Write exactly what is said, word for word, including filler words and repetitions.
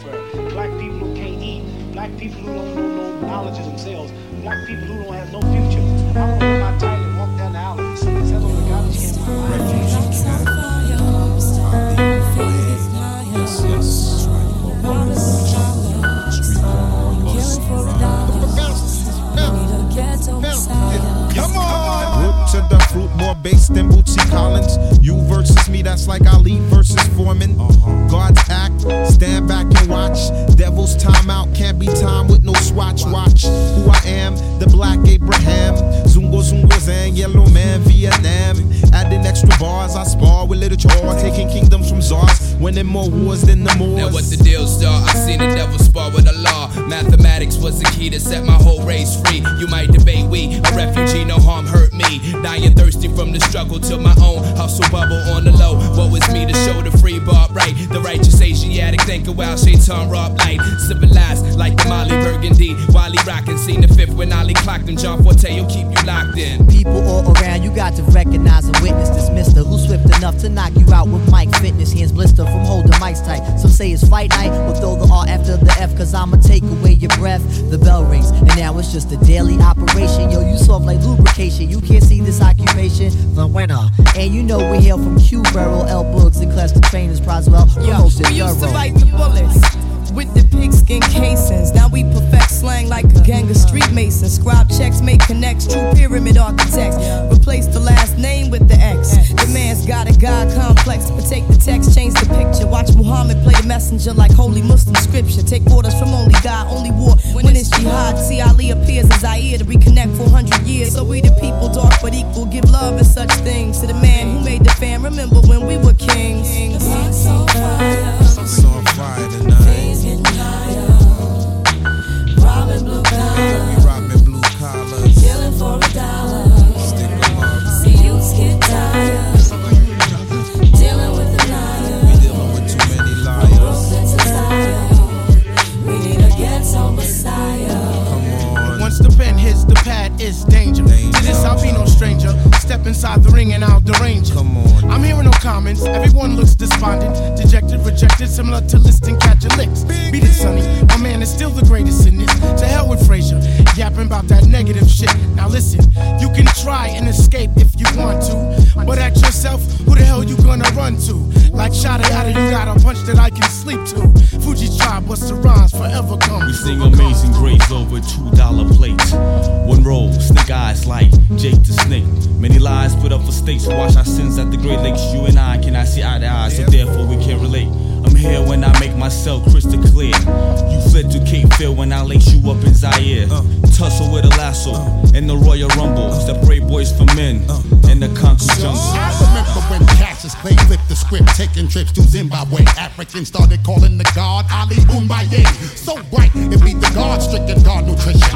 welfare, black people who can't eat, black people who don't know no knowledge of themselves, black people who don't have no future. I don't know my title and walk down the alley and settle the garbage can in my mind. Refugee camp. Yes, yes. Come on! Root to the fruit, more bass than Bootsy Collins. You versus me, that's like Ali versus Foreman. Uh-huh. God's act, stand back and watch. Devil's time out, can't be time with no swatch. Watch who I am, the black Abraham. Zungo Zungo Zang, yellow man, Vietnam. Adding extra bars, I spar with little chore. Taking kingdoms from czars, winning more wars than the Moors. Now what the deal, star? I seen the devil spar with the law. Mathematics was the key to set my whole race free. You might debate we, a refugee, no harm hurt me. Dying thirsty from the struggle till my own hustle bubble on the low. Woe is me to show the free bar right. The righteous Asiatic thinking while Shaitan rob light. Civilized like the Molly Burgundy. Wally rockin', seen the fifth when Ali clocked him. John Forte will keep you locked in. People all around, you got to recognize and witness this mister who's swift enough to knock you out with mic fitness. Hands blister from holding mics tight. Some say it's fight night, we'll throw the R after the F, cause I'ma take away your breath. The bell rings, and now it's just a daily operation. Yo, you soft like lubrication, you can't see this occupation. The winner, and you know we hail from Q Burrow, L Books, and Cluster Trainers, Proswell. Yo, we used to bite the bullets with the pigskin casings. Now we perfect slang like a gang of street masons. Scribe checks, make connects, true pyramid architects. Replace the last name with the X. The man's got a God complex, but take the text, change the picture. Watch Muhammad play the messenger like holy Muslim scripture. Take orders from only God, only war when it's jihad. See Ali appears as Zaire to reconnect four hundred years. So we the people, dark but equal, give love and such things to the man who made the fam. Remember when we were kings. The sun's on fire. The sun's on fire tonight. Getting higher, robbing blue collars, yeah, we robbing blue collars, killing for a dollar. Stick 'em up. See youths get tired, dealing with the liar. We dealing with too many liars. We need a ghetto messiah. Come on. Once the pen hits the pad, it's danger. danger. To this, I'll be no stranger. Step inside the ring and I'll derange it. Come on. I'm hearing no comments. Everyone looks despondent, dejected, rejected, similar to listing catch your licks. Beat it, sonny. My man is still the greatest in this. To hell with Frazier, yapping about that negative shit. Now listen, you can try and escape if you want to, but ask yourself, who the hell you gonna run to? Like Shada Yada, you got a punch that I can sleep to. Fuji's tribe, what's the rhymes forever come? We sing Amazing Grace over two dollar plates. One roll, snake eyes like Jake the Snake. Many lies put up for stakes. Wash our sins at the Great Lakes. You and I cannot see eye to eye, so therefore we can't relate. I'm here when I make myself crystal clear. You fled to Cape Fear when I lace you up in Zaire. Tussle with a lasso in the Royal Rumble. Separate boys from men in the concrete jungle. I remember when Cassius Clay flipped the script, taking trips to Zimbabwe. Africans started calling the god Ali Umbaye. So bright, it beat the god-stricken god nutrition.